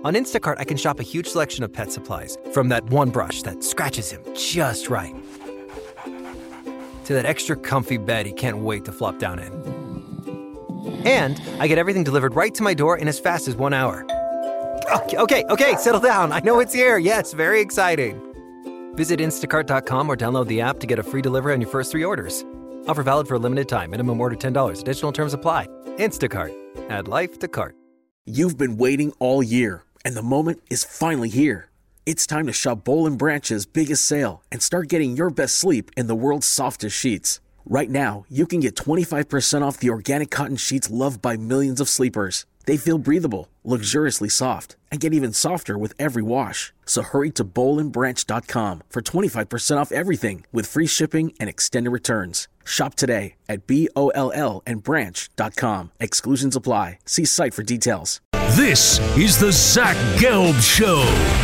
On Instacart, I can shop a huge selection of pet supplies, from that one brush that scratches him just right, to that extra comfy bed he can't wait to flop down in. And I get everything delivered right to my door in as fast as 1 hour. Okay, settle down. I know it's here. Yes, very exciting. Visit instacart.com or download the app to get a free delivery on your first 3 orders. Offer valid for a limited time. Minimum order $10. Additional terms apply. Instacart. Add life to cart. You've been waiting all year, and the moment is finally here. It's time to shop Boll & Branch's biggest sale and start getting your best sleep in the world's softest sheets. Right now, you can get 25% off the organic cotton sheets loved by millions of sleepers. They feel breathable, luxuriously soft, and get even softer with every wash. So hurry to bollandbranch.com for 25% off everything with free shipping and extended returns. Shop today at bollandbranch.com. Exclusions apply. See site for details. This is the Zach Gelb Show.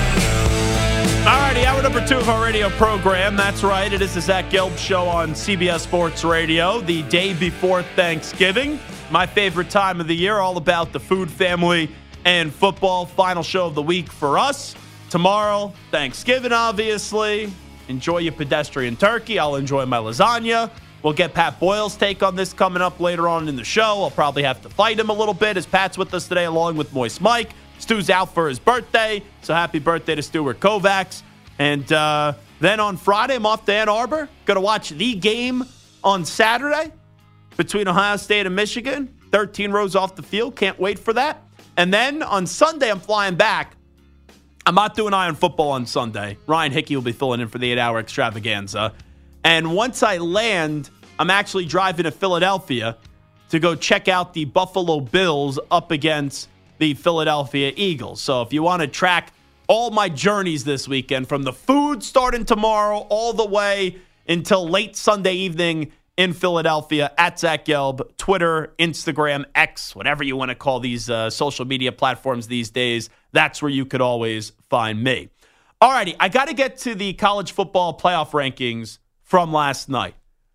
Alrighty, hour number 2 of our radio program. That's right, it is the Zach Gelb Show on CBS Sports Radio, the day before Thanksgiving. My favorite time of the year, all about the food, family, and football. Final show of the week for us. Tomorrow, Thanksgiving, obviously. Enjoy your pedestrian turkey. I'll enjoy my lasagna. We'll get Pat Boyle's take on this coming up later on in the show. I'll probably have to fight him a little bit as Pat's with us today along with Moist Mike. Stu's out for his birthday, so happy birthday to Stuart Kovacs. And then on Friday, I'm off to Ann Arbor. Going to watch the game on Saturday between Ohio State and Michigan. 13 rows off the field. Can't wait for that. And then on Sunday, I'm flying back. I'm not doing Eye on Football on Sunday. Ryan Hickey will be filling in for the 8-hour extravaganza. And once I land, I'm actually driving to Philadelphia to go check out the Buffalo Bills up against the Philadelphia Eagles. So if you want to track all my journeys this weekend, from the food starting tomorrow all the way until late Sunday evening in Philadelphia, at Zach Gelb, Twitter, Instagram, X, whatever you want to call these social media platforms these days, that's where you could always find me. All righty, I got to get to the college football playoff rankings from last night.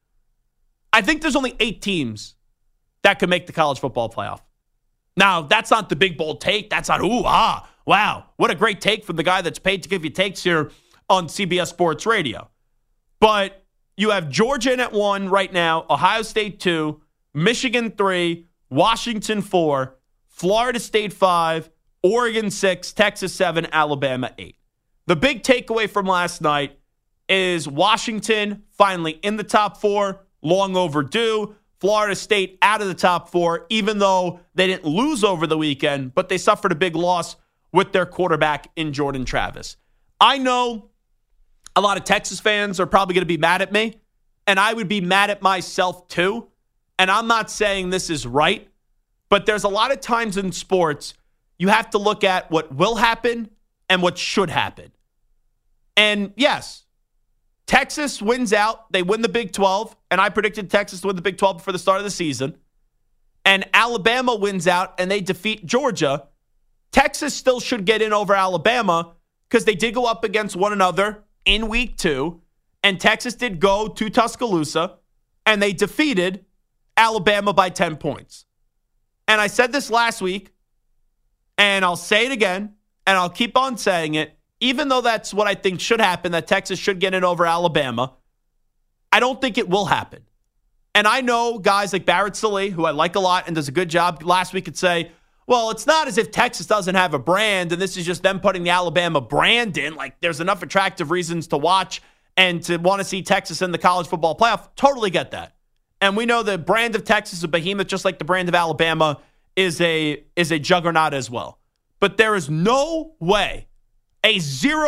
I think there's only 8 teams that could make the college football playoff. Now, that's not the big, bold take. That's not, wow, what a great take from the guy that's paid to give you takes here on CBS Sports Radio. But you have Georgia in at 1 right now, Ohio State 2, Michigan 3, Washington 4, Florida State 5, Oregon 6, Texas 7, Alabama 8. The big takeaway from last night is Washington finally in the top 4, long overdue. Florida State out of the top 4, even though they didn't lose over the weekend, but they suffered a big loss with their quarterback in Jordan Travis. I know a lot of Texas fans are probably going to be mad at me, and I would be mad at myself too. And I'm not saying this is right, but there's a lot of times in sports you have to look at what will happen and what should happen. And yes, Texas wins out. They win the Big 12, and I predicted Texas to win the Big 12 before the start of the season. And Alabama wins out, and they defeat Georgia. Texas still should get in over Alabama because they did go up against one another in week 2, and Texas did go to Tuscaloosa, and they defeated Alabama by 10 points. And I said this last week, and I'll say it again, and I'll keep on saying it. Even though that's what I think should happen, that Texas should get in over Alabama, I don't think it will happen. And I know guys like Barrett Sallee, who I like a lot and does a good job last week, could say, well, it's not as if Texas doesn't have a brand and this is just them putting the Alabama brand in. Like, there's enough attractive reasons to watch and to want to see Texas in the college football playoff. Totally get that. And we know the brand of Texas is a behemoth, just like the brand of Alabama is a juggernaut as well. But there is no way, a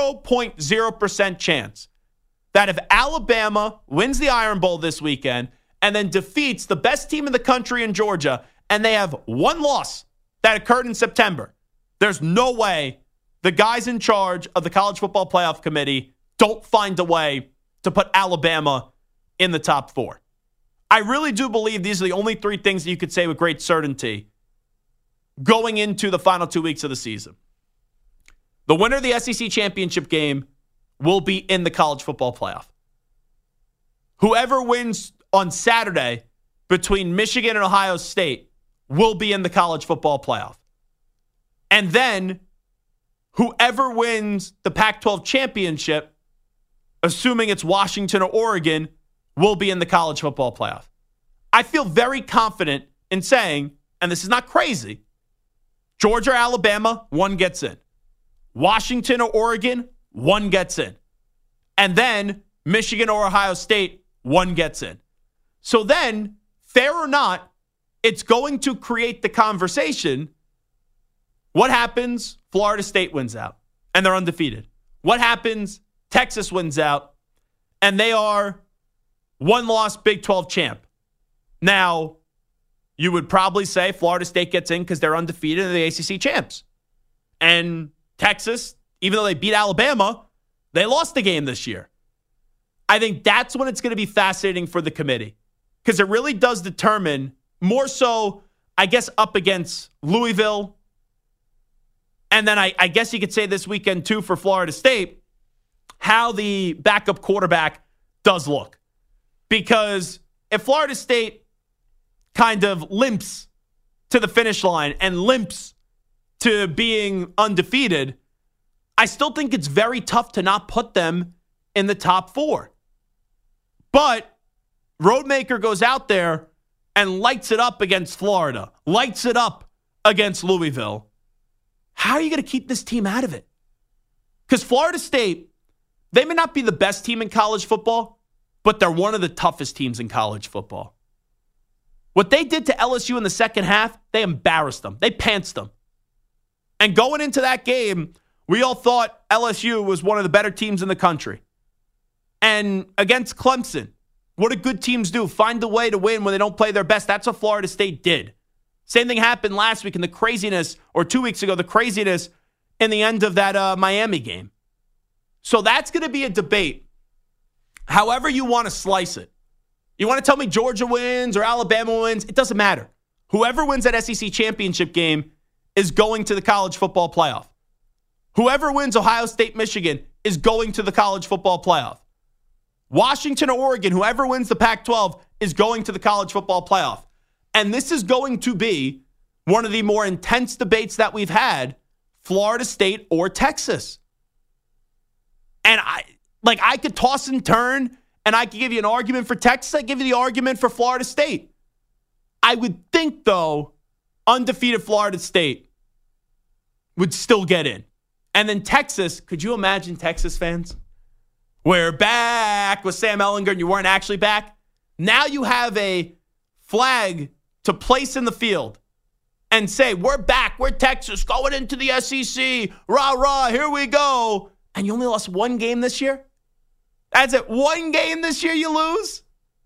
0.0% chance, that if Alabama wins the Iron Bowl this weekend and then defeats the best team in the country in Georgia, and they have one loss that occurred in September, there's no way the guys in charge of the College Football Playoff Committee don't find a way to put Alabama in the top 4. I really do believe these are the only 3 things that you could say with great certainty going into the final 2 weeks of the season. The winner of the SEC championship game will be in the college football playoff. Whoever wins on Saturday between Michigan and Ohio State will be in the college football playoff. And then whoever wins the Pac-12 championship, assuming it's Washington or Oregon, will be in the college football playoff. I feel very confident in saying, and this is not crazy, Georgia or Alabama, one gets in. Washington or Oregon, one gets in. And then Michigan or Ohio State, one gets in. So then, fair or not, it's going to create the conversation. What happens? Florida State wins out, and they're undefeated. What happens? Texas wins out, and they are one-loss Big 12 champ. Now, you would probably say Florida State gets in because they're undefeated and the ACC champs. And Texas, even though they beat Alabama, they lost the game this year. I think that's when it's going to be fascinating for the committee because it really does determine more so, I guess, up against Louisville. And then I guess you could say this weekend, too, for Florida State, how the backup quarterback does look. Because if Florida State kind of limps to the finish line and limps to being undefeated, I still think it's very tough to not put them in the top 4. But Roadmaker goes out there and lights it up against Florida, lights it up against Louisville. How are you going to keep this team out of it? Because Florida State, they may not be the best team in college football, but they're one of the toughest teams in college football. What they did to LSU in the second half, they embarrassed them. They pantsed them. And going into that game, we all thought LSU was one of the better teams in the country. And against Clemson, what do good teams do? Find a way to win when they don't play their best. That's what Florida State did. Same thing happened last week in the craziness, or 2 weeks ago, the craziness in the end of that Miami game. So that's going to be a debate. However you want to slice it. You want to tell me Georgia wins or Alabama wins? It doesn't matter. Whoever wins that SEC championship game is going to the college football playoff. Whoever wins Ohio State, Michigan is going to the college football playoff. Washington or Oregon, whoever wins the Pac-12 is going to the college football playoff. And this is going to be one of the more intense debates that we've had, Florida State or Texas. And I could toss and turn, and I could give you an argument for Texas. I give you the argument for Florida State. I would think, though, undefeated Florida State would still get in. And then Texas, could you imagine Texas fans? We're back with Sam Ehlinger, and you weren't actually back. Now you have a flag to place in the field and say, we're back, we're Texas, going into the SEC, rah, rah, here we go. And you only lost one game this year? That's it, one game this year you lose?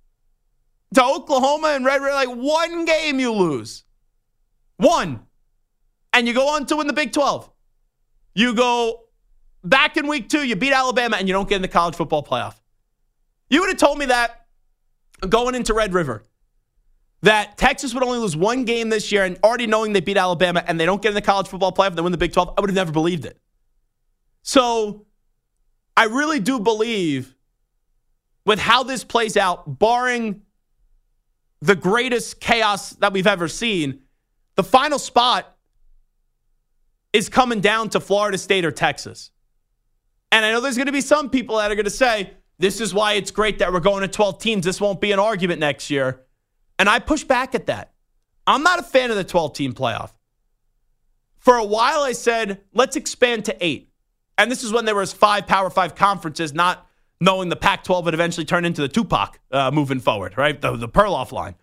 To Oklahoma and Red River, like one game you lose. One. And you go on to win the Big 12. You go back in week 2, you beat Alabama, and you don't get in the college football playoff. You would have told me that going into Red River, that Texas would only lose one game this year and already knowing they beat Alabama and they don't get in the college football playoff and they win the Big 12, I would have never believed it. So I really do believe with how this plays out, barring the greatest chaos that we've ever seen, the final spot is coming down to Florida State or Texas. And I know there's going to be some people that are going to say, this is why it's great that we're going to 12 teams. This won't be an argument next year. And I push back at that. I'm not a fan of the 12-team playoff. For a while, I said, let's expand to 8. And this is when there was 5 Power 5 conferences, not knowing the Pac-12 would eventually turn into the Tupac moving forward, right? The Perloff line.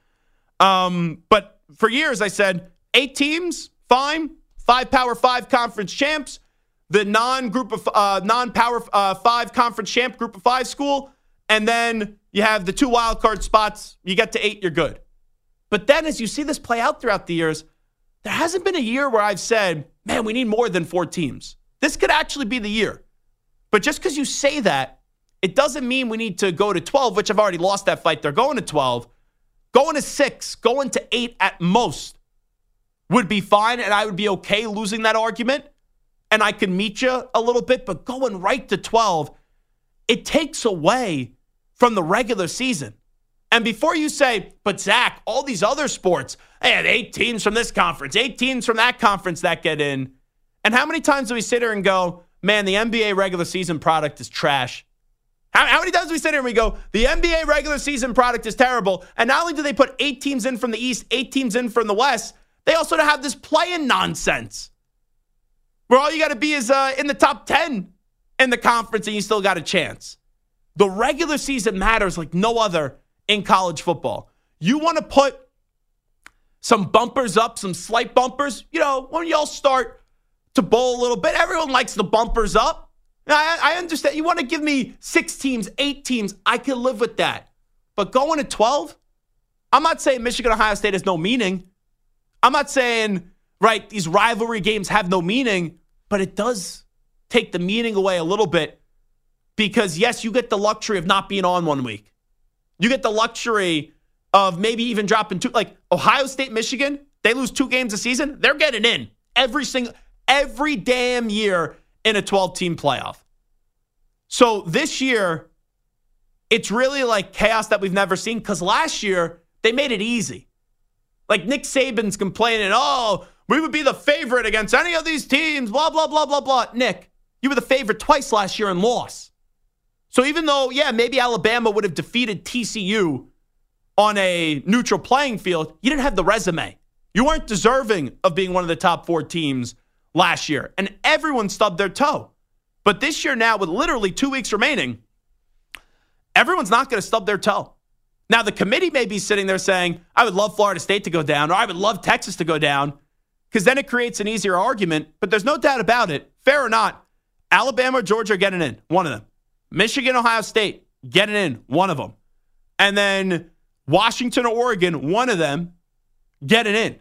But for years, I said, 8 teams, fine. 5 Power 5 conference champs. The non-Power 5 conference champ group of 5 school. And then you have the 2 wild card spots. You get to 8, you're good. But then as you see this play out throughout the years, there hasn't been a year where I've said, man, we need more than 4 teams. This could actually be the year. But just because you say that, it doesn't mean we need to go to 12, which I've already lost that fight. They're going to 12. Going to 6, going to 8 at most would be fine, and I would be okay losing that argument, and I could meet you a little bit. But going right to 12, it takes away from the regular season. And before you say, but Zach, all these other sports, I had 8 teams from this conference, 8 teams from that conference that get in. And how many times do we sit here and go, man, the NBA regular season product is trash? How many times do we sit here and we go, the NBA regular season product is terrible, and not only do they put 8 teams in from the East, 8 teams in from the West, they also have this play-in nonsense where all you got to be is in the top 10 in the conference and you still got a chance. The regular season matters like no other in college football. You want to put some bumpers up, some slight bumpers, when y'all start to bowl a little bit, everyone likes the bumpers up. I understand. You want to give me 6 teams, 8 teams, I can live with that. But going to 12, I'm not saying Michigan, Ohio State has no meaning. I'm not saying, right, these rivalry games have no meaning, but it does take the meaning away a little bit because, yes, you get the luxury of not being on one week. You get the luxury of maybe even dropping 2. Like Ohio State, Michigan, they lose 2 games a season, they're getting in every damn year in a 12-team playoff. So this year, it's really like chaos that we've never seen because last year, they made it easy. Like Nick Saban's complaining, we would be the favorite against any of these teams, blah, blah, blah, blah, blah. Nick, you were the favorite twice last year and lost. So even though, maybe Alabama would have defeated TCU on a neutral playing field, you didn't have the resume. You weren't deserving of being one of the top 4 teams last year. And everyone stubbed their toe. But this year now, with literally 2 weeks remaining, everyone's not going to stub their toe. Now, the committee may be sitting there saying, I would love Florida State to go down, or I would love Texas to go down, because then it creates an easier argument. But there's no doubt about it, fair or not, Alabama or Georgia are getting in, one of them. Michigan, Ohio State, getting in, one of them. And then Washington or Oregon, one of them, getting in.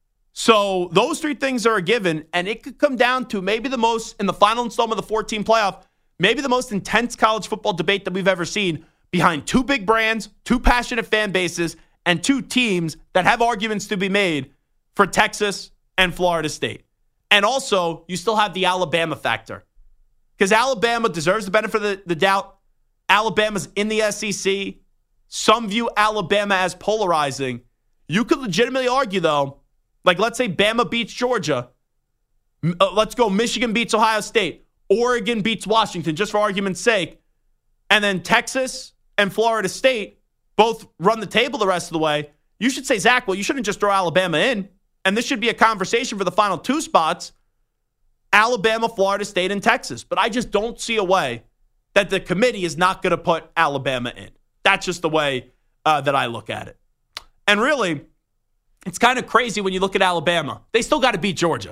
So those 3 things are a given, and it could come down to maybe the most, in the final installment of the 14 playoff, maybe the most intense college football debate that we've ever seen behind 2 big brands, 2 passionate fan bases, and 2 teams that have arguments to be made for Texas and Florida State. And also, you still have the Alabama factor. Because Alabama deserves the benefit of the doubt. Alabama's in the SEC. Some view Alabama as polarizing. You could legitimately argue, though, like let's say Bama beats Georgia. Let's go Michigan beats Ohio State. Oregon beats Washington, just for argument's sake. And then Texas and Florida State both run the table the rest of the way. You should say, Zach, well, you shouldn't just throw Alabama in. And this should be a conversation for the final 2 spots. Alabama, Florida State, and Texas. But I just don't see a way that the committee is not going to put Alabama in. That's just the way that I look at it. And really, it's kind of crazy when you look at Alabama. They still got to beat Georgia.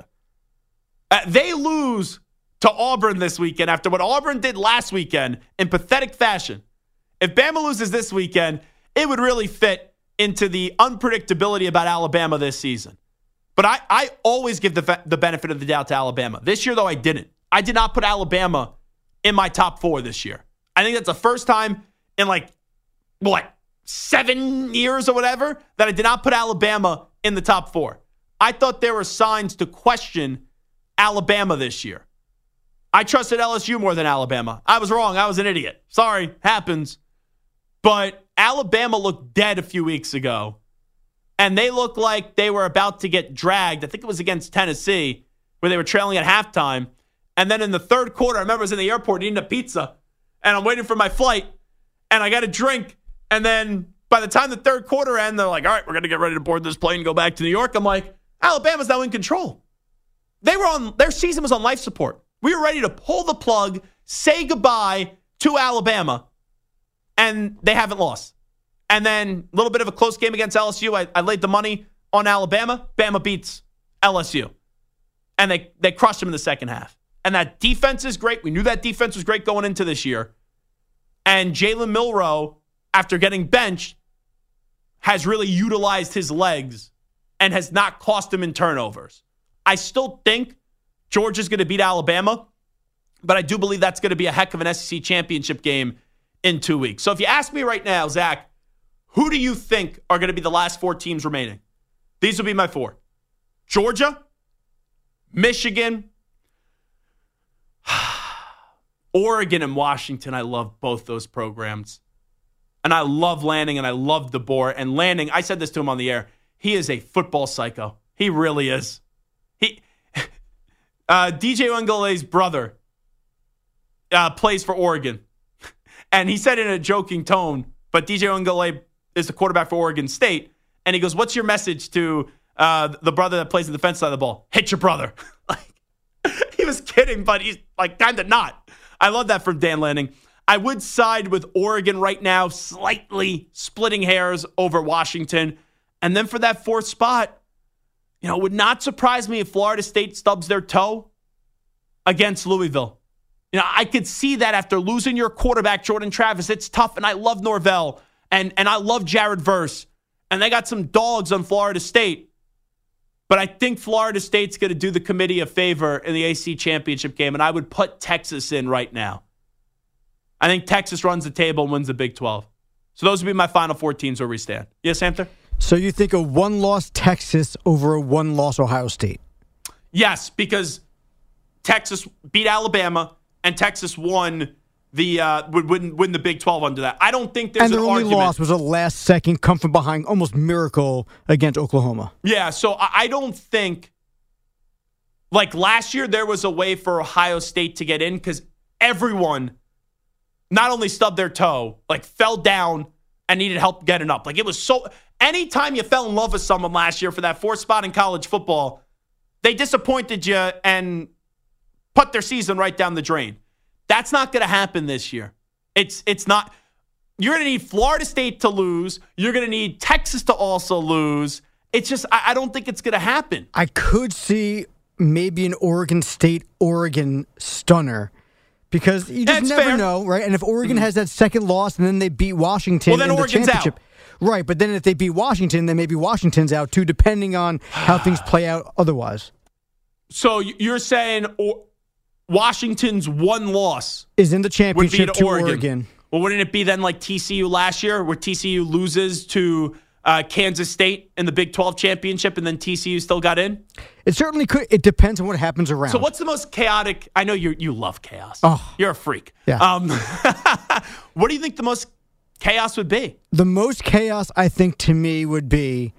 They lose to Auburn this weekend after what Auburn did last weekend in pathetic fashion. If Bama loses this weekend, it would really fit into the unpredictability about Alabama this season. But I always give the benefit of the doubt to Alabama. This year, though, I didn't. I did not put Alabama in my top 4 this year. I think that's the first time in 7 years or whatever that I did not put Alabama in the top 4. I thought there were signs to question Alabama this year. I trusted LSU more than Alabama. I was wrong. I was an idiot. Sorry, happens. But Alabama looked dead a few weeks ago. And they looked like they were about to get dragged. I think it was against Tennessee, where they were trailing at halftime. And then in the third quarter, I remember I was in the airport eating a pizza. And I'm waiting for my flight. And I got a drink. And then by the time the third quarter ended, they're like, all right, we're going to get ready to board this plane and go back to New York. I'm like, Alabama's now in control. Their season was on life support. We were ready to pull the plug, say goodbye to Alabama. And they haven't lost. And then a little bit of a close game against LSU. I laid the money on Alabama. Bama beats LSU. And they crushed them in the second half. And that defense is great. We knew that defense was great going into this year. And Jalen Milroe, after getting benched, has really utilized his legs and has not cost him in turnovers. I still think Georgia's going to beat Alabama, but I do believe that's going to be a heck of an SEC championship game in 2 weeks. So if you ask me right now, Zach, who do you think are going to be the last 4 teams remaining? These will be my 4. Georgia, Michigan, Oregon, and Washington. I love both those programs. And I love Lanning, and I love DeBoer. And Lanning, I said this to him on the air, he is a football psycho. He really is. DJ Uingale's brother plays for Oregon. And he said in a joking tone, but DJ Uingale is the quarterback for Oregon State. And he goes, what's your message to the brother that plays the defense side of the ball? Hit your brother. He was kidding, but he's kind of not. I love that from Dan Lanning. I would side with Oregon right now, slightly splitting hairs over Washington. And then for that fourth spot, it would not surprise me if Florida State stubs their toe against Louisville. I could see that after losing your quarterback, Jordan Travis. It's tough, and I love Norvell, and I love Jared Verse, and they got some dogs on Florida State. But I think Florida State's going to do the committee a favor in the AC championship game, and I would put Texas in right now. I think Texas runs the table and wins the Big 12. So those would be my final four teams where we stand. Yes, Hampton? So you think a one-loss Texas over a one-loss Ohio State? Yes, because Texas beat Alabama and Texas won would win the Big 12 under that. I don't think there's an argument. And their only loss was a last-second come from behind, almost miracle against Oklahoma. Yeah, so I don't think, like last year, there was a way for Ohio State to get in because everyone not only stubbed their toe, fell down and needed help getting up. It was so... Anytime you fell in love with someone last year for that fourth spot in college football, they disappointed you and put their season right down the drain. That's not going to happen this year. It's not. You're going to need Florida State to lose. You're going to need Texas to also lose. It's just, I don't think it's going to happen. I could see maybe an Oregon State-Oregon stunner because you just never know, right? And if Oregon has that second loss and then they beat Washington then in the Oregon's championship. Out. Right, but then if they beat Washington, then maybe Washington's out too, depending on how things play out otherwise. So you're saying Washington's one loss is in the championship to Oregon. Well, wouldn't it be then like TCU last year, where TCU loses to Kansas State in the Big 12 championship, and then TCU still got in? It certainly could. It depends on what happens around. So what's the most chaotic? I know you love chaos. Oh, you're a freak. Yeah. What do you think the most chaos would be? The most chaos, I think, to me, would be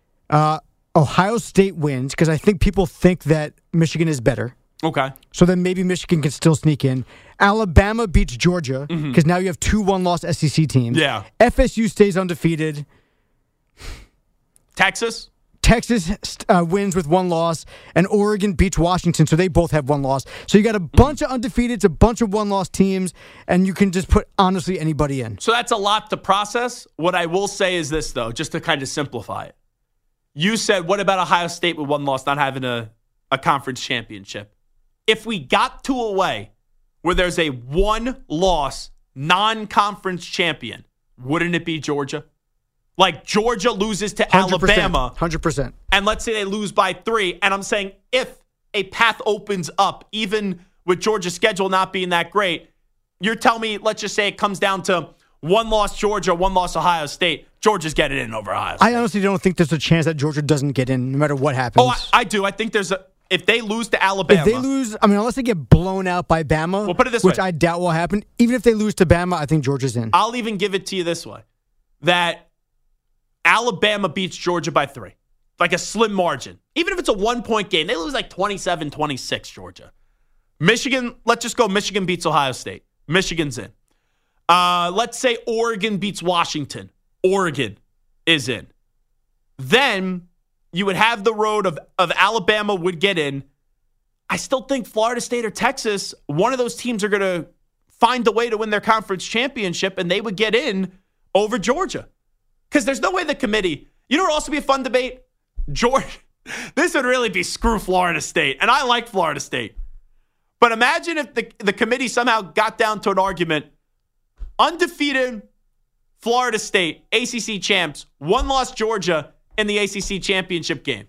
Ohio State wins, because I think people think that Michigan is better. Okay. So then maybe Michigan can still sneak in. Alabama beats Georgia, because now you have two one-loss SEC teams. Yeah. FSU stays undefeated. Texas wins with one loss, and Oregon beats Washington, so they both have one loss. So you got a bunch of undefeateds, a bunch of one-loss teams, and you can just put, honestly, anybody in. So that's a lot to process. What I will say is this, though, just to kind of simplify it. You said, what about Ohio State with one loss not having a conference championship? If we got to a way where there's a one-loss non-conference champion, wouldn't it be Georgia? Like Georgia loses to 100%, Alabama. 100%. And let's say they lose by 3. And I'm saying if a path opens up, even with Georgia's schedule not being that great, you're telling me, let's just say it comes down to one loss Georgia, one loss Ohio State. Georgia's getting in over Ohio State. I honestly don't think there's a chance that Georgia doesn't get in no matter what happens. Oh, I do. I think if they lose to Alabama. If they lose, unless they get blown out by Bama, well, put it this which way. I doubt will happen, even if they lose to Bama, I think Georgia's in. I'll even give it to you this way. That Alabama beats Georgia by 3. Like a slim margin. Even if it's a 1-point game, they lose like 27-26, Georgia. Michigan, let's just go Michigan beats Ohio State. Michigan's in. Let's say Oregon beats Washington. Oregon is in. Then you would have the road of Alabama would get in. I still think Florida State or Texas, one of those teams are going to find a way to win their conference championship, and they would get in over Georgia. Because there's no way the committee, you know what would also be a fun debate? This would really be screw Florida State. And I like Florida State. But imagine if the committee somehow got down to an argument. Undefeated Florida State, ACC champs, one-loss Georgia in the ACC championship game.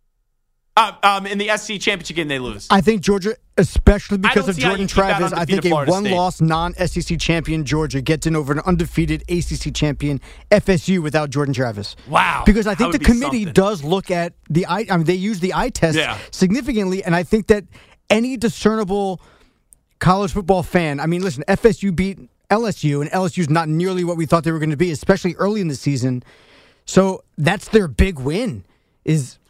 In the SC championship game, they lose. I think Georgia, especially because of Jordan Travis, I think a Florida one-loss non-SEC champion Georgia gets in over an undefeated ACC champion FSU without Jordan Travis. Wow. Because I think the committee does look at they use the eye test significantly, and I think that any discernible college football fan, listen, FSU beat LSU, and LSU's not nearly what we thought they were going to be, especially early in the season. So that's their big win.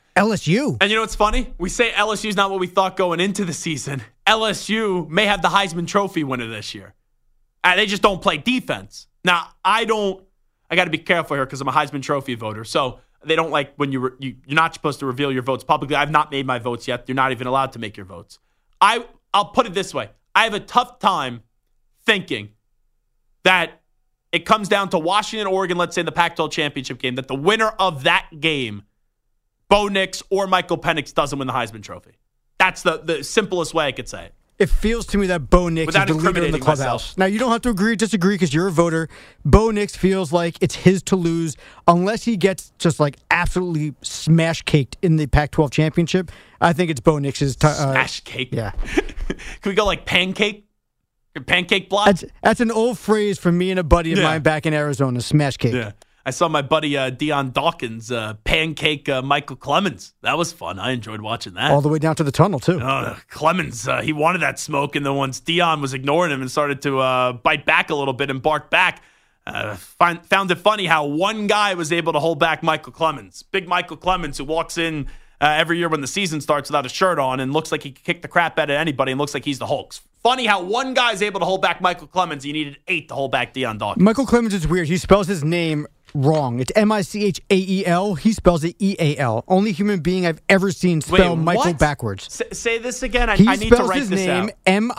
LSU. And you know what's funny? We say LSU's not what we thought going into the season. LSU may have the Heisman Trophy winner this year. They just don't play defense. Now, I got to be careful here because I'm a Heisman Trophy voter. So they don't like when you're not supposed to reveal your votes publicly. I've not made my votes yet. You're not even allowed to make your votes. I'll put it this way. I have a tough time thinking that it comes down to Washington, Oregon, let's say in the Pac-12 championship game, that the winner of that game, Bo Nix or Michael Penix, doesn't win the Heisman Trophy. That's the simplest way I could say it. It feels to me that Bo Nix is the leader in the clubhouse. Myself. Now, you don't have to agree or disagree because you're a voter. Bo Nix feels like it's his to lose unless he gets just like absolutely smash-caked in the Pac-12 championship. I think it's Bo Nix's smash-cake? Yeah. Can we go like pancake? Pancake block? That's an old phrase from me and a buddy of mine back in Arizona, smash-cake. Yeah. I saw my buddy Deion Dawkins pancake Michael Clemens. That was fun. I enjoyed watching that. All the way down to the tunnel, too. Clemens, he wanted that smoke, and then once Deion was ignoring him and started to bite back a little bit and bark back, found it funny how one guy was able to hold back Michael Clemens. Big Michael Clemens, who walks in every year when the season starts without a shirt on and looks like he can kick the crap out of anybody and looks like he's the Hulk. Funny how one guy's able to hold back Michael Clemens. He needed 8 to hold back Deion Dawkins. Michael Clemens is weird. He spells his name wrong. It's Michael. He spells it Eal. Only human being I've ever seen spell Michael backwards. Say this again. I need to write this out. He spells his name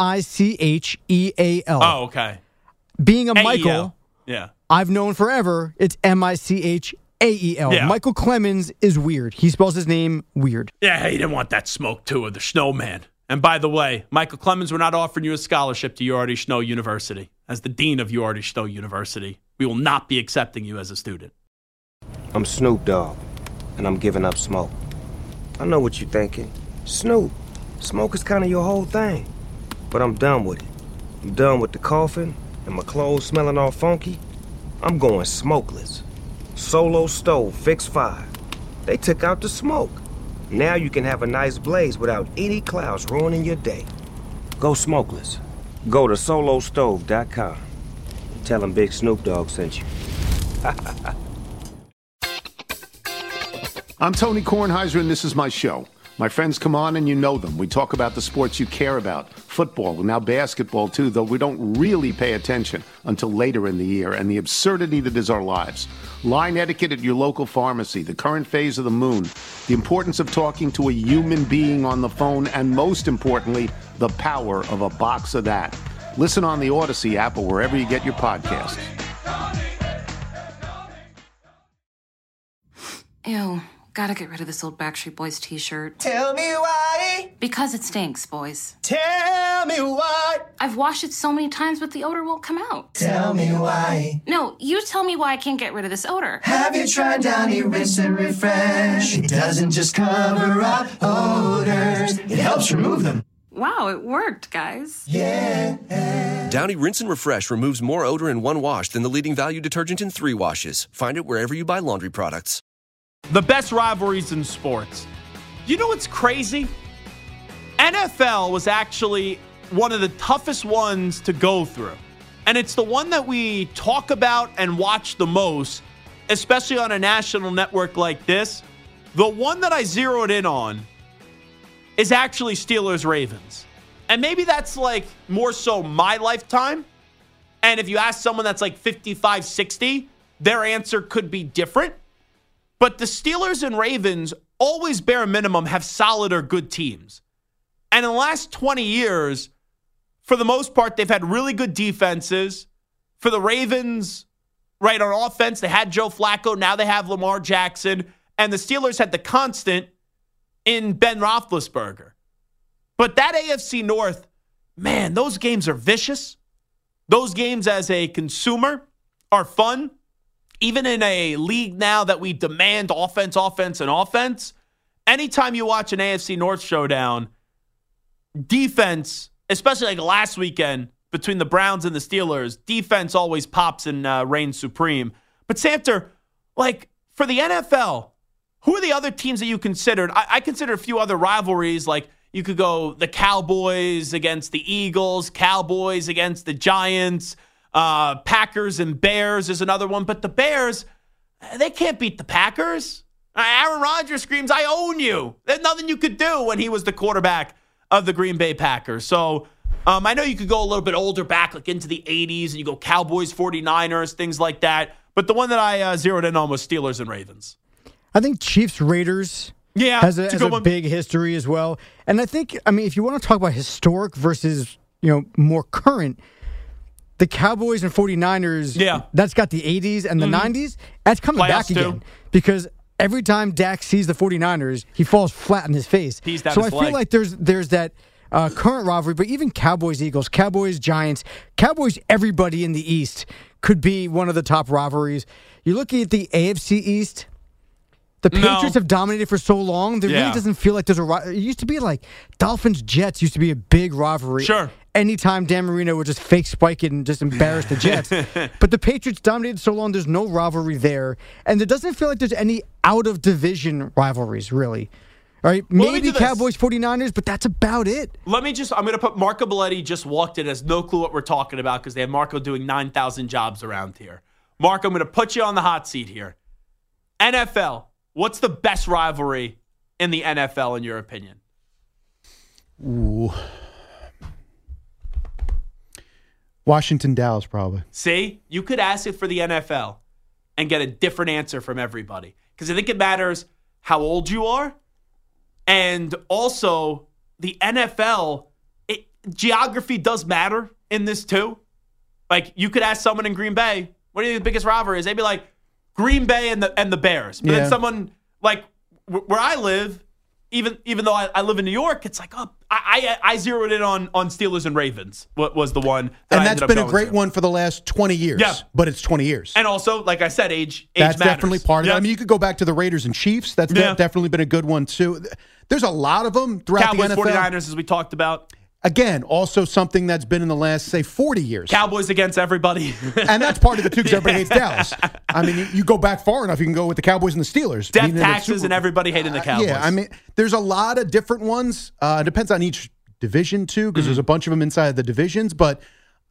Micheal. Oh, okay. Being a Michael, yeah, I've known forever. It's Michael. Yeah. Michael Clemens is weird. He spells his name weird. Yeah, he didn't want that smoke too of the snowman. And by the way, Michael Clemens, we're not offering you a scholarship to URD Snow University. As the dean of URD Snow University, we will not be accepting you as a student. I'm Snoop Dogg, and I'm giving up smoke. I know what you're thinking. Snoop, smoke is kind of your whole thing. But I'm done with it. I'm done with the coughing and my clothes smelling all funky. I'm going smokeless. Solo Stove Fix 5. They took out the smoke. Now you can have a nice blaze without any clouds ruining your day. Go smokeless. Go to solostove.com. Tell them Big Snoop Dogg sent you. I'm Tony Kornheiser, and this is my show. My friends come on, and you know them. We talk about the sports you care about. Football, and now basketball, too, though we don't really pay attention until later in the year, and the absurdity that is our lives. Line etiquette at your local pharmacy, the current phase of the moon, the importance of talking to a human being on the phone, and most importantly, the power of a box of that. Listen on the Odyssey app or wherever you get your podcasts. Ew, gotta get rid of this old Backstreet Boys t-shirt. Tell me why. Because it stinks, boys. Tell me why. I've washed it so many times, but the odor won't come out. Tell me why. No, you tell me why I can't get rid of this odor. Have you tried Downy Rinse and Refresh? It doesn't just cover up odors, it helps remove them. Wow, it worked, guys. Yeah. Downy Rinse and Refresh removes more odor in one wash than the leading value detergent in 3 washes. Find it wherever you buy laundry products. The best rivalries in sports. You know what's crazy? NFL was actually one of the toughest ones to go through. And it's the one that we talk about and watch the most, especially on a national network like this. The one that I zeroed in on is actually Steelers-Ravens. And maybe that's like more so my lifetime. And if you ask someone that's like 55, 60, their answer could be different. But the Steelers and Ravens always, bare minimum, have solid or good teams. And in the last 20 years, for the most part, they've had really good defenses. For the Ravens, right, on offense, they had Joe Flacco. Now they have Lamar Jackson. And the Steelers had the constant in Ben Roethlisberger. But that AFC North, man, those games are vicious. Those games as a consumer are fun. Even in a league now that we demand offense, and offense, anytime you watch an AFC North showdown, defense, especially like last weekend between the Browns and the Steelers, defense always pops and reigns supreme. But Samter, like for the NFL, who are the other teams that you considered? I consider a few other rivalries. Like you could go the Cowboys against the Eagles, Cowboys against the Giants, Packers and Bears is another one. But the Bears, they can't beat the Packers. Aaron Rodgers screams, I own you. There's nothing you could do when he was the quarterback of the Green Bay Packers. So I know you could go a little bit older back, like into the 80s, and you go Cowboys, 49ers, things like that. But the one that I zeroed in on was Steelers and Ravens. I think Chiefs Raiders has a big history as well. And I think, if you want to talk about historic versus, more current, the Cowboys and 49ers, that's got the 80s and the 90s. That's coming back again. Because every time Dak sees the 49ers, he falls flat on his face. So I feel like there's that current rivalry, but even Cowboys-Eagles, Cowboys-Giants, Cowboys, everybody in the East could be one of the top rivalries. You're looking at the AFC East. The Patriots have dominated for so long. There really doesn't feel like there's a rivalry. It used to be like Dolphins-Jets used to be a big rivalry. Sure. Anytime Dan Marino would just fake spike it and just embarrass the Jets. But the Patriots dominated so long, there's no rivalry there. And there doesn't feel like there's any out-of-division rivalries, really. All right, maybe Cowboys, 49ers, but that's about it. I'm going to put Marco Belletti just walked in, has no clue what we're talking about because they have Marco doing 9,000 jobs around here. Marco, I'm going to put you on the hot seat here. NFL, what's the best rivalry in the NFL in your opinion? Ooh. Washington, Dallas, probably. See, you could ask it for the NFL and get a different answer from everybody. Because I think it matters how old you are. And also, the NFL, geography does matter in this too. Like, you could ask someone in Green Bay, what do you think the biggest rivalry is? They'd be like, Green Bay and the Bears. But then someone, like, where I live, even though I live in New York, it's like, I zeroed in on Steelers and Ravens. What was the one that and that's been a great one for the last 20 years. Yeah. But it's 20 years. And also, like I said, age that's matters. Definitely part of it. You could go back to the Raiders and Chiefs. That's definitely been a good one, too. There's a lot of them throughout Cowboys, the NFL. 49ers, as we talked about. Again, also something that's been in the last, say, 40 years. Cowboys against everybody. And that's part of it, too, because everybody hates Dallas. You go back far enough, you can go with the Cowboys and the Steelers. Death taxes and everybody hating the Cowboys. There's a lot of different ones. It depends on each division, too, because there's a bunch of them inside the divisions. But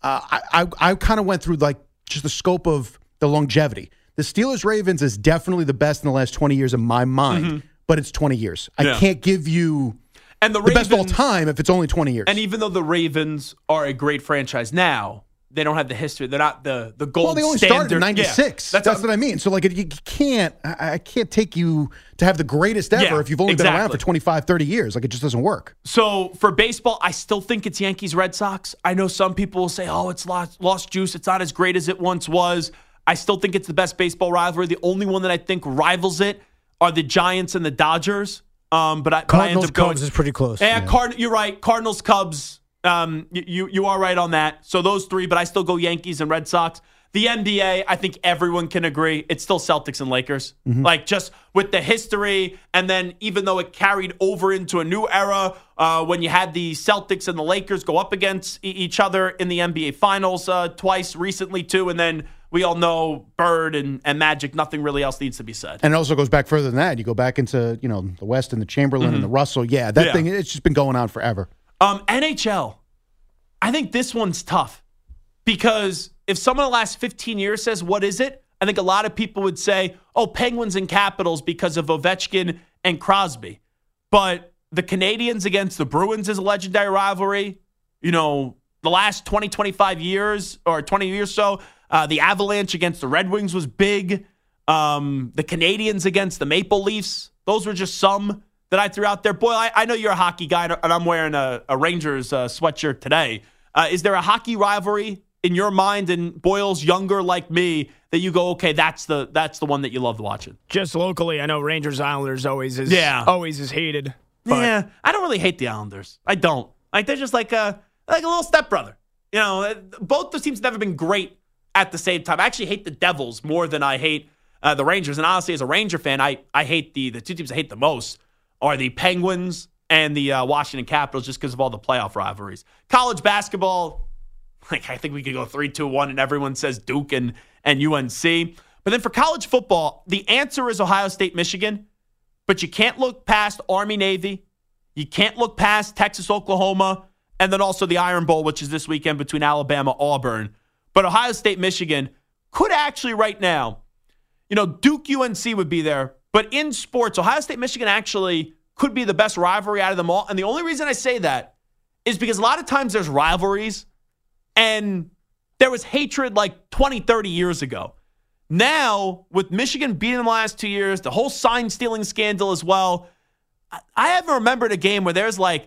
I kind of went through, just the scope of the longevity. The Steelers-Ravens is definitely the best in the last 20 years in my mind, but it's 20 years. I can't give you... And the best of all time if it's only 20 years. And even though the Ravens are a great franchise now, they don't have the history. They're not the gold standard. Well, they only started in 96. Yeah, that's what I mean. So, you can't – I can't take you to have the greatest ever if you've only been around for 25, 30 years. It just doesn't work. So, for baseball, I still think it's Yankees-Red Sox. I know some people will say, it's lost juice. It's not as great as it once was. I still think it's the best baseball rivalry. The only one that I think rivals it are the Giants and the Dodgers. Cardinals Cubs is pretty close. Yeah, you're right. Cardinals Cubs. You are right on that. So those three, but I still go Yankees and Red Sox. The NBA, I think everyone can agree, it's still Celtics and Lakers. Mm-hmm. Just with the history, and then even though it carried over into a new era, when you had the Celtics and the Lakers go up against each other in the NBA Finals twice recently too, and then we all know Bird and Magic, nothing really else needs to be said. And it also goes back further than that. You go back into, the West and the Chamberlain and the Russell. Yeah, that thing, it's just been going on forever. NHL, I think this one's tough because if someone in the last 15 years says, what is it? I think a lot of people would say, Penguins and Capitals because of Ovechkin and Crosby. But the Canadiens against the Bruins is a legendary rivalry. The last 20, 25 years or 20 years or so, the Avalanche against the Red Wings was big. The Canadiens against the Maple Leafs. Those were just some that I threw out there. Boy, I know you're a hockey guy, and I'm wearing a Rangers sweatshirt today. Is there a hockey rivalry in your mind, and Boyle's younger like me, that you go, okay, that's the one that you loved watching? Just locally, I know Rangers Islanders always is hated. But. Yeah, I don't really hate the Islanders. I don't. They're just like a little stepbrother. Both those teams have never been great at the same time. I actually hate the Devils more than I hate the Rangers. And honestly, as a Ranger fan, I hate the two teams I hate the most are the Penguins and the Washington Capitals just because of all the playoff rivalries. College basketball, I think we could go 3-2-1 and everyone says Duke and UNC. But then for college football, the answer is Ohio State, Michigan. But you can't look past Army, Navy. You can't look past Texas, Oklahoma. And then also the Iron Bowl, which is this weekend between Alabama, Auburn. But Ohio State, Michigan could actually right now, Duke UNC would be there But in sports, Ohio State-Michigan actually could be the best rivalry out of them all. And the only reason I say that is because a lot of times there's rivalries and there was hatred like 20, 30 years ago. Now, with Michigan beating them the last 2 years, the whole sign-stealing scandal as well, I haven't remembered a game where there's like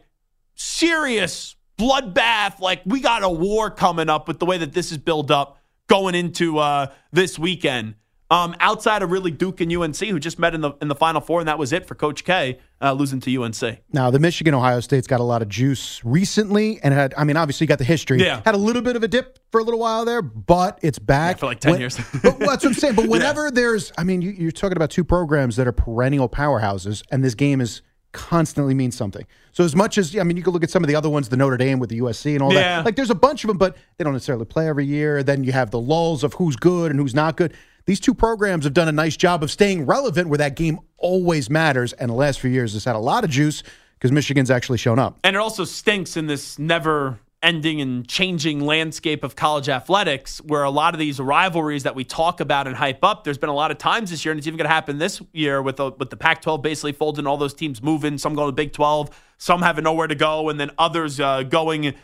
serious bloodbath, like we got a war coming up with the way that this is built up going into this weekend. Outside of really Duke and UNC, who just met in the Final Four, and that was it for Coach K, losing to UNC. Now, the Michigan-Ohio State's got a lot of juice recently, and obviously got the history. Yeah. Had a little bit of a dip for a little while there, but it's back. Yeah, for like 10 years. But that's what I'm saying. But whenever you're talking about two programs that are perennial powerhouses, and this game constantly means something. So as much as, you can look at some of the other ones, the Notre Dame with the USC and all that. Like, there's a bunch of them, but they don't necessarily play every year. Then you have the lulls of who's good and who's not good. These two programs have done a nice job of staying relevant where that game always matters. And the last few years, it's had a lot of juice because Michigan's actually shown up. And it also stinks in this never-ending and changing landscape of college athletics where a lot of these rivalries that we talk about and hype up, there's been a lot of times this year, and it's even going to happen this year with the Pac-12 basically folding, all those teams moving, some going to the Big 12, some having nowhere to go, and then others going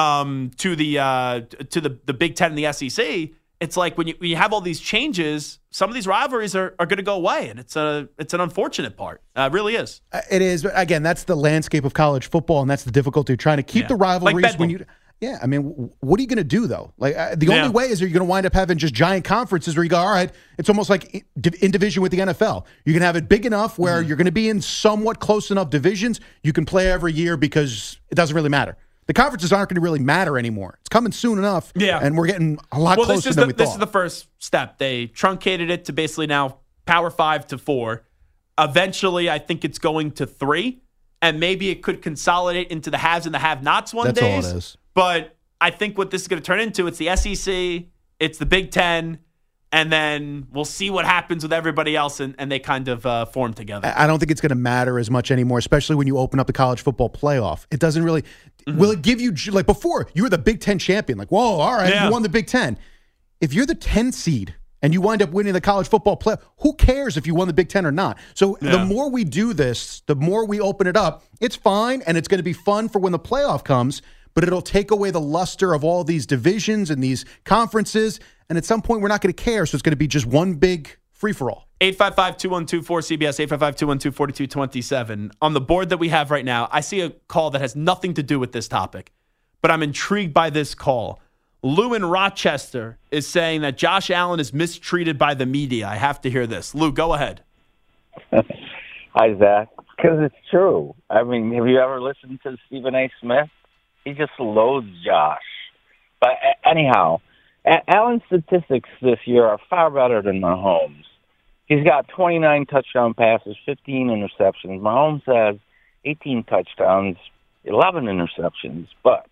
to the Big 10 and the SEC. It's like when you have all these changes, some of these rivalries are going to go away, and it's an unfortunate part. It really is. It is. But again, that's the landscape of college football, and that's the difficulty of trying to keep the rivalries. Like what are you going to do, though? Like the only way is you're going to wind up having just giant conferences where you go, all right, it's almost like in division with the NFL. You can have it big enough where you're going to be in somewhat close enough divisions. You can play every year because it doesn't really matter. The conferences aren't going to really matter anymore. It's coming soon enough, and we're getting a lot closer than we thought. This is the first step. They truncated it to basically now Power 5 to 4. Eventually, I think it's going to 3, and maybe it could consolidate into the haves and the have-nots one day. That's all it is. But I think what this is going to turn into, it's the SEC, it's the Big 10, and then we'll see what happens with everybody else, and they kind of form together. I don't think it's going to matter as much anymore, especially when you open up the college football playoff. It doesn't really will it give you, like before, you were the Big 10 champion. Like, whoa, all right, you won the Big 10. If you're the 10 seed and you wind up winning the college football playoff, who cares if you won the Big 10 or not? So the more we do this, the more we open it up, it's fine, and it's going to be fun for when the playoff comes, but it'll take away the luster of all these divisions and these conferences. And at some point, we're not going to care. So it's going to be just one big free-for-all. 855-212-4CBS, 855-212-4227. On the board that we have right now, I see a call that has nothing to do with this topic, but I'm intrigued by this call. Lou in Rochester is saying that Josh Allen is mistreated by the media. I have to hear this. Lou, go ahead. Hi, Zach. Because it's true. I mean, have you ever listened to Stephen A. Smith? He just loathes Josh. But anyhow, Allen's statistics this year are far better than Mahomes. He's got 29 touchdown passes, 15 interceptions. Mahomes has 18 touchdowns, 11 interceptions. But,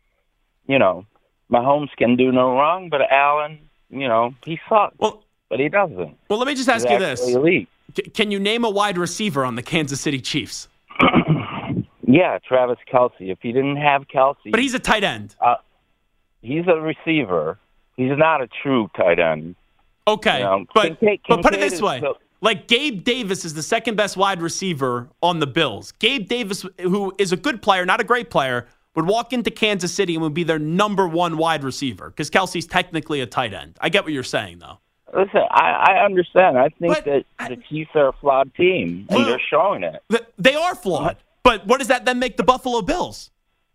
Mahomes can do no wrong, but Allen, he sucks. But he doesn't. Well, let me just ask you this. Elite. Can you name a wide receiver on the Kansas City Chiefs? Yeah, Travis Kelce. If he didn't have Kelce. But he's a tight end. He's a receiver. He's not a true tight end. Okay, but put it this way. Like Gabe Davis is the second best wide receiver on the Bills. Gabe Davis, who is a good player, not a great player, would walk into Kansas City and would be their number one wide receiver because Kelce's technically a tight end. I get what you're saying, though. Listen, I understand. I think that the Chiefs are a flawed team, and they're showing it. They are flawed. But what does that then make the Buffalo Bills?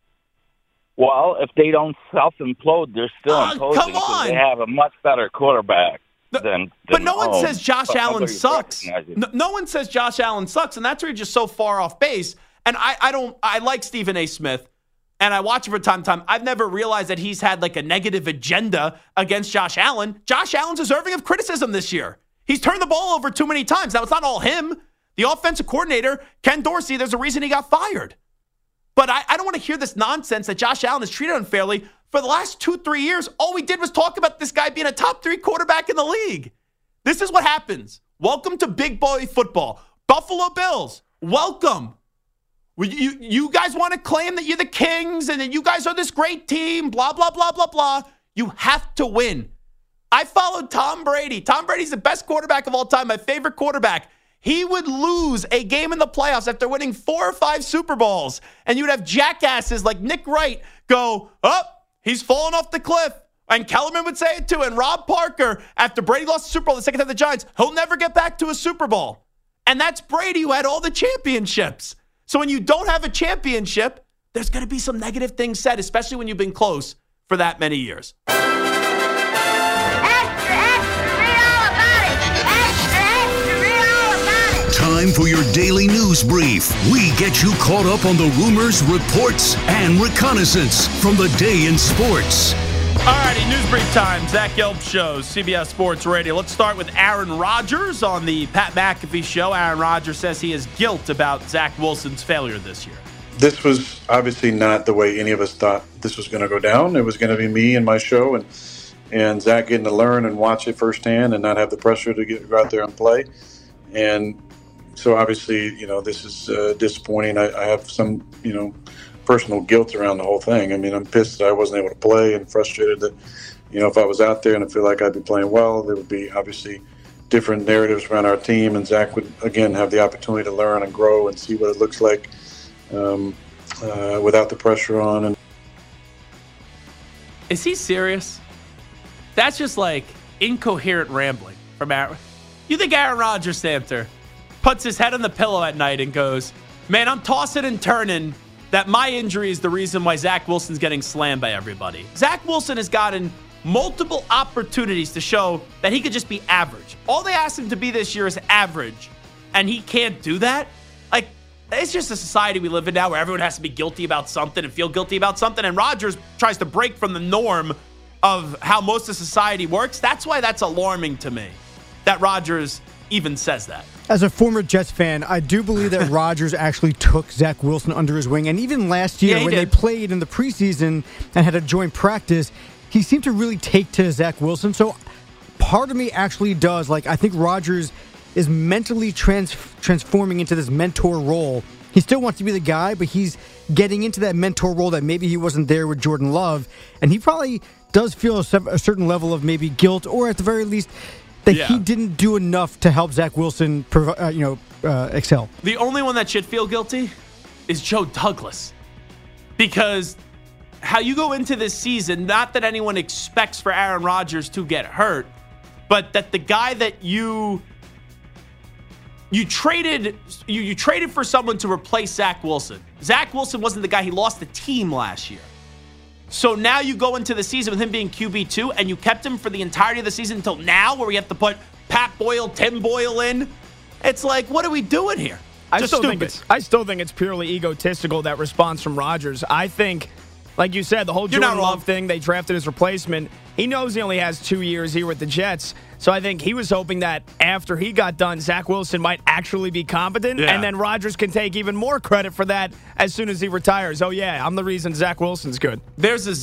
Well, if they don't self-implode, they're still imploding because they have a much better quarterback than But no Mahomes. one says Josh Allen sucks. No one says Josh Allen sucks, and that's where you're just so far off base. And I like Stephen A. Smith, and I watch him from time to time. I've never realized that he's had like a negative agenda against Josh Allen. Josh Allen's deserving of criticism this year. He's turned the ball over too many times. Now, it's not all him. The offensive coordinator, Ken Dorsey, there's a reason he got fired. But I don't want to hear this nonsense that Josh Allen is treated unfairly. For the last 2-3 years, all we did was talk about this guy being a top 3 quarterback in the league. This is what happens. Welcome to big boy football. Buffalo Bills, welcome. You guys want to claim that you're the Kings and that you guys are this great team, blah, blah, blah, blah, blah. You have to win. I followed Tom Brady. Tom Brady's the best quarterback of all time, my favorite quarterback. He would lose a game in the playoffs after winning 4 or 5 Super Bowls. And you'd have jackasses like Nick Wright go, oh, he's falling off the cliff. And Kellerman would say it too. And Rob Parker, after Brady lost the Super Bowl the second time the Giants, he'll never get back to a Super Bowl. And that's Brady who had all the championships. So when you don't have a championship, there's going to be some negative things said, especially when you've been close for that many years. Time for your daily news brief. We get you caught up on the rumors, reports, and reconnaissance from the day in sports. Alrighty, news brief time. Zach Gelb Show, CBS Sports Radio. Let's start with Aaron Rodgers on the Pat McAfee Show. Aaron Rodgers says he has guilt about Zach Wilson's failure this year. This was obviously not the way any of us thought this was going to go down. It was going to be me and my show and Zach getting to learn and watch it firsthand and not have the pressure to go out there and play. And so obviously, this is disappointing. I have some, personal guilt around the whole thing. I mean, I'm pissed that I wasn't able to play and frustrated that, if I was out there and I feel like I'd be playing well, there would be obviously different narratives around our team, and Zach would, again, have the opportunity to learn and grow and see what it looks like without the pressure on. And is he serious? That's just like incoherent rambling from Aaron. You think Aaron Rodgers, Samter, puts his head on the pillow at night and goes, man, I'm tossing and turning that my injury is the reason why Zach Wilson's getting slammed by everybody. Zach Wilson has gotten multiple opportunities to show that he could just be average. All they asked him to be this year is average, and he can't do that? Like, it's just a society we live in now where everyone has to be guilty about something and feel guilty about something, and Rodgers tries to break from the norm of how most of society works. That's why that's alarming to me, that Rodgers even says that. As a former Jets fan, I do believe that Rodgers actually took Zach Wilson under his wing. And even last year when they played in the preseason and had a joint practice, he seemed to really take to Zach Wilson. So part of me actually does. I think Rodgers is mentally transforming into this mentor role. He still wants to be the guy, but he's getting into that mentor role that maybe he wasn't there with Jordan Love. And he probably does feel a certain level of maybe guilt, or at the very least, that he didn't do enough to help Zach Wilson, excel. The only one that should feel guilty is Joe Douglas. Because how you go into this season, not that anyone expects for Aaron Rodgers to get hurt, but that the guy that you traded for someone to replace Zach Wilson. Zach Wilson wasn't the guy. He lost the team last year. So now you go into the season with him being QB2, and you kept him for the entirety of the season until now, where we have to put Pat Boyle, Tim Boyle in. It's like, what are we doing here? I still think it's purely egotistical, that response from Rodgers. I think, like you said, the whole Jordan Love thing, they drafted his replacement. He knows he only has 2 years here with the Jets. So I think he was hoping that after he got done, Zach Wilson might actually be competent. Yeah. And then Rodgers can take even more credit for that as soon as he retires. Oh, yeah, I'm the reason Zach Wilson's good. There's a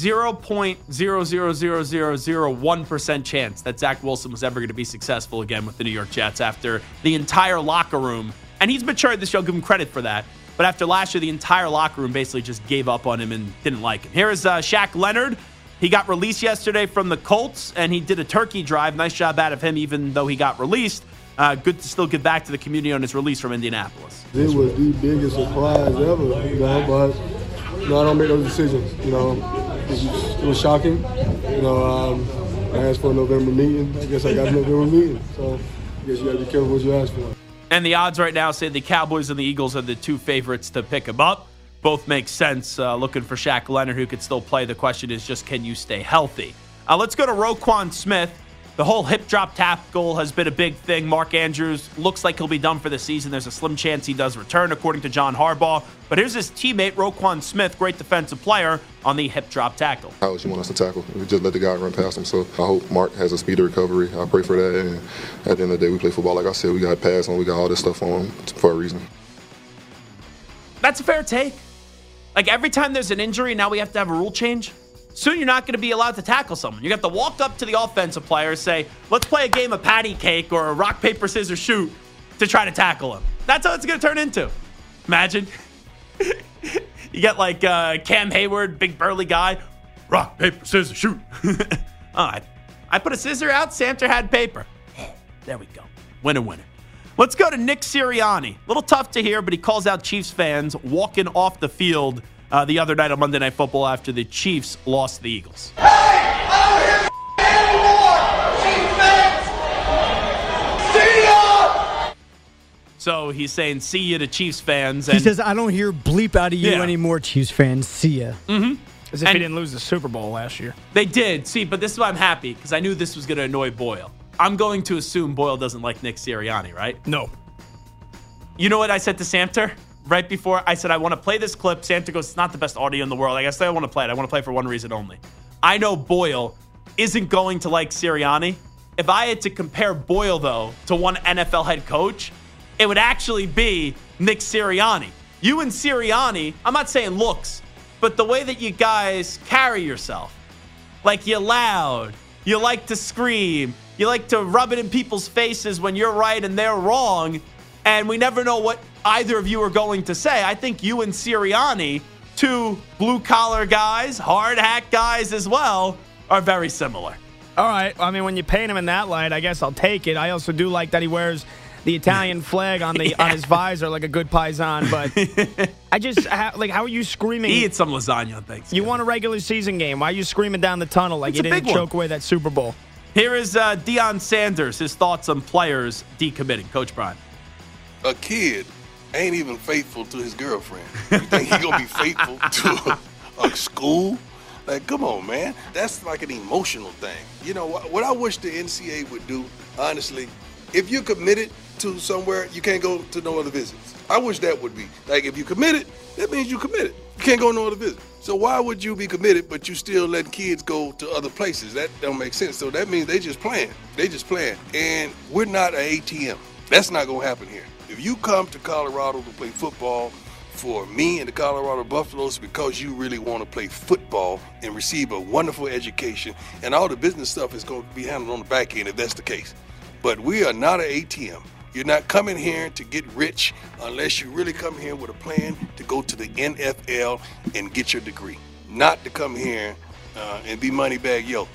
0.00001% chance that Zach Wilson was ever going to be successful again with the New York Jets after the entire locker room. And he's matured this year. I'll give him credit for that. But after last year, the entire locker room basically just gave up on him and didn't like him. Here is Shaq Leonard. He got released yesterday from the Colts, and he did a turkey drive. Nice job out of him, even though he got released. Good to still get back to the community on his release from Indianapolis. It was the biggest surprise ever, but I don't make those decisions. It was shocking. I asked for a November meeting. I guess I got a November meeting. So I guess you got to be careful what you ask for. And the odds right now say the Cowboys and the Eagles are the two favorites to pick him up. Both make sense. Looking for Shaq Leonard, who could still play. The question is just, can you stay healthy? Let's go to Roquan Smith. The whole hip drop tackle has been a big thing. Mark Andrews looks like he'll be done for the season. There's a slim chance he does return, according to John Harbaugh. But here's his teammate, Roquan Smith, great defensive player, on the hip drop tackle. How else you want us to tackle? We just let the guy run past him. So I hope Mark has a speedy recovery. I pray for that. And at the end of the day, we play football. Like I said, we got pads on. We got all this stuff on for a reason. That's a fair take. Like, every time there's an injury, now we have to have a rule change. Soon you're not going to be allowed to tackle someone. You have to walk up to the offensive player and say, let's play a game of patty cake or a rock, paper, scissors, shoot to try to tackle him. That's how it's going to turn into. Imagine. You get like Cam Hayward, big burly guy. Rock, paper, scissors, shoot. All right. I put a scissor out. Samter had paper. There we go. Winner, winner. Let's go to Nick Sirianni. A little tough to hear, but he calls out Chiefs fans walking off the field the other night on Monday Night Football after the Chiefs lost the Eagles. Hey, I don't hear anymore! Chiefs fans! See ya! So he's saying, see ya to Chiefs fans. And he says, I don't hear bleep out of you anymore, Chiefs fans. See ya. Mm-hmm. As if he didn't lose the Super Bowl last year. They did. See, but this is why I'm happy, because I knew this was going to annoy Boyle. I'm going to assume Boyle doesn't like Nick Sirianni, right? No. You know what I said to Samter? Right before I said, I want to play this clip. Samter goes, it's not the best audio in the world. I guess I want to play it. I want to play it for one reason only. I know Boyle isn't going to like Sirianni. If I had to compare Boyle, though, to one NFL head coach, it would actually be Nick Sirianni. You and Sirianni, I'm not saying looks, but the way that you guys carry yourself. Like, you're loud. You like to scream. You like to rub it in people's faces when you're right and they're wrong. And we never know what either of you are going to say. I think you and Sirianni, two blue-collar guys, hard-hat guys as well, are very similar. All right. I mean, when you paint him in that light, I guess I'll take it. I also do like that he wears the Italian flag on on his visor like a good paisan. But I just, how are you screaming? He ate some lasagna on Thanksgiving. You won a regular season game. Why are you screaming down the tunnel like you didn't choke away that Super Bowl? Here is Deion Sanders, his thoughts on players decommitting. Coach Brian. A kid ain't even faithful to his girlfriend. You think he gonna be faithful to a school? Like, come on, man. That's like an emotional thing. You know, what I wish the NCAA would do, honestly, if you're committed to somewhere, you can't go to no other visits. I wish that would be. Like, if you committed, that means you committed. You can't go no other visit. So why would you be committed, but you still letting kids go to other places? That don't make sense. So that means they just playing. They just playing. And we're not an ATM. That's not going to happen here. If you come to Colorado to play football for me and the Colorado Buffaloes because you really want to play football and receive a wonderful education, and all the business stuff is going to be handled on the back end if that's the case. But we are not an ATM. You're not coming here to get rich unless you really come here with a plan to go to the NFL and get your degree. Not to come here and be money bag yo.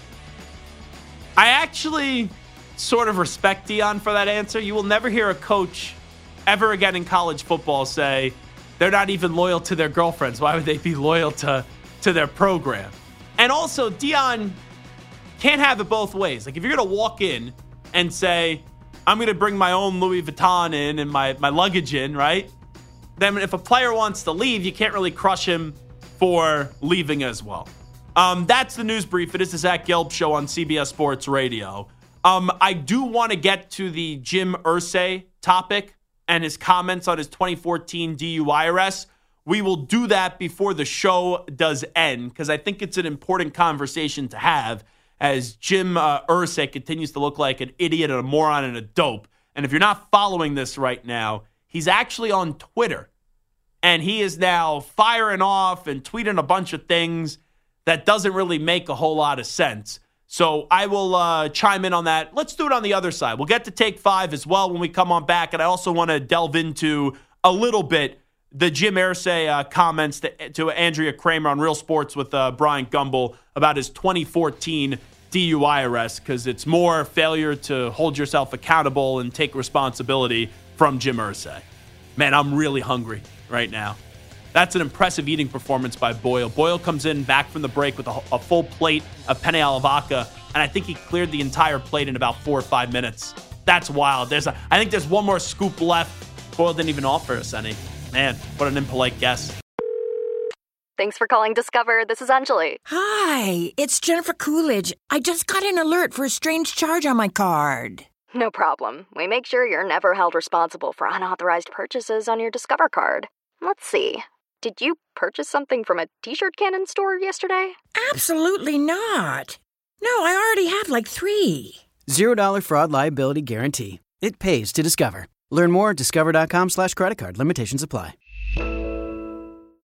I actually sort of respect Deion for that answer. You will never hear a coach ever again in college football say they're not even loyal to their girlfriends. Why would they be loyal to their program? And also, Deion can't have it both ways. Like, if you're going to walk in and say, I'm going to bring my own Louis Vuitton in and my luggage in, right? Then if a player wants to leave, you can't really crush him for leaving as well. That's the news brief. It is the Zach Gelb Show on CBS Sports Radio. I do want to get to the Jim Irsay topic and his comments on his 2014 DUI arrest. We will do that before the show does end because I think it's an important conversation to have as Jim Irsay continues to look like an idiot and a moron and a dope. And if you're not following this right now, he's actually on Twitter. And he is now firing off and tweeting a bunch of things that doesn't really make a whole lot of sense. So I will chime in on that. Let's do it on the other side. We'll get to Take 5 as well when we come on back. And I also want to delve into a little bit the Jim Irsay comments to Andrea Kramer on Real Sports with Brian Gumbel about his 2014 DUI arrest, because it's more failure to hold yourself accountable and take responsibility from Jim Irsay. Man, I'm really hungry right now. That's an impressive eating performance by Boyle. Boyle comes in back from the break with a full plate of penne alla vodka, and I think he cleared the entire plate in about 4 or 5 minutes. That's wild. I think there's one more scoop left. Boyle didn't even offer us any. Man, what an impolite guess. Thanks for calling Discover. This is Anjali. Hi, it's Jennifer Coolidge. I just got an alert for a strange charge on my card. No problem. We make sure you're never held responsible for unauthorized purchases on your Discover card. Let's see. Did you purchase something from a t-shirt cannon store yesterday? Absolutely not. No, I already have like 3. $0 fraud liability guarantee. It pays to Discover. Learn more at discover.com/creditcard. Limitations apply.